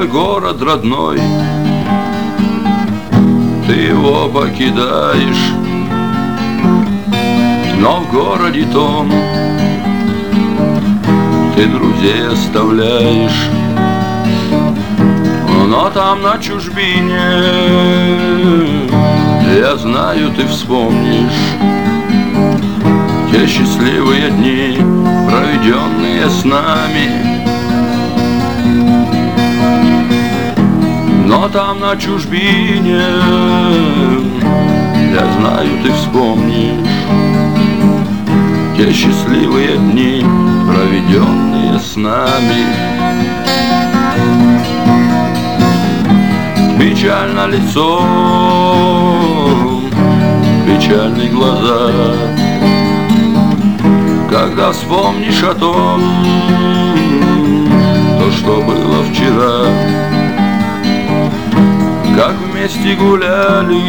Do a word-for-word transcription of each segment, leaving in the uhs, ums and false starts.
город родной, ты его покидаешь, но в городе том ты друзей оставляешь. Но там на чужбине, я знаю, ты вспомнишь те счастливые дни, проведенные с нами. Но там на чужбине, я знаю, ты вспомнишь те счастливые дни, проведенные с нами. Печально лицо, печальные глаза, когда вспомнишь о том, то, что было вчера. Как вместе гуляли,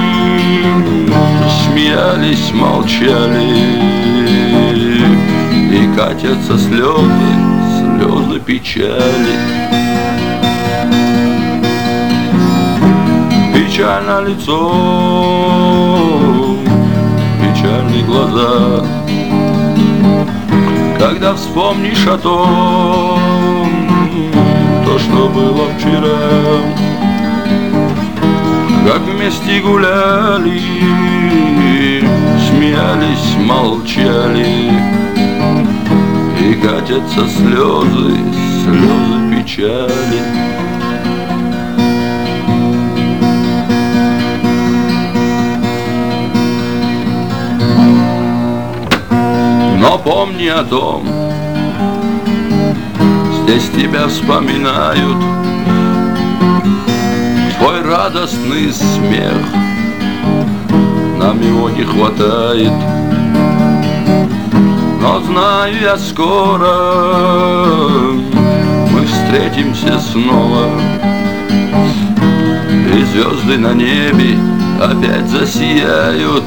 смеялись, молчали, и катятся слезы, слезы печали. Печально лицо, печальные глаза, когда вспомнишь о том, то, что было вчера. Как вместе гуляли, смеялись, молчали, и катятся слезы, слезы печали. Но помни о том, здесь тебя вспоминают, твой радостный смех, нам его не хватает. Но знаю я, скоро мы встретимся снова, и звезды на небе опять засияют.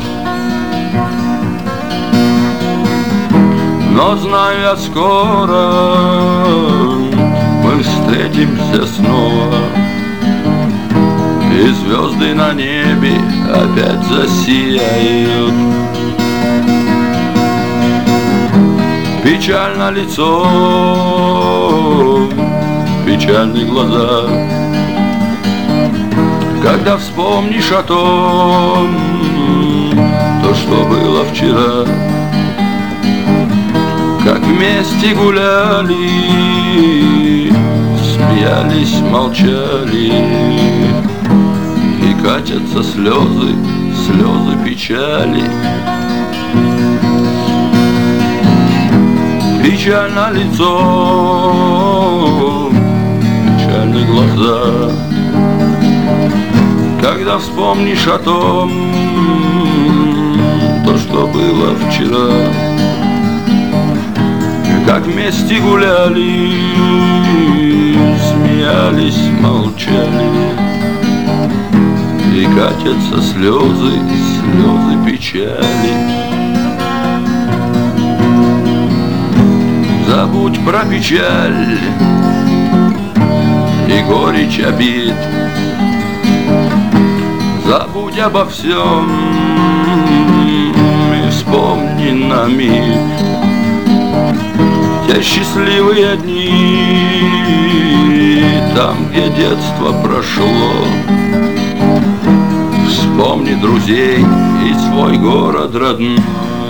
Но знаю я, скоро мы встретимся снова, и звезды на небе опять засияют. Печально лицо, печальные глаза, когда вспомнишь о том, то, что было вчера. Как вместе гуляли, смеялись, молчали, и катятся слезы, слезы печали. Печально лицо, печальные глаза, когда вспомнишь о том, то, что было вчера. Как вместе гуляли, смеялись, молчали, и катятся слезы, слезы печали. Забудь про печаль и горечь обид, забудь обо всем и вспомни на миг те счастливые дни, там, где детство прошло. Вспомни друзей и свой город родной.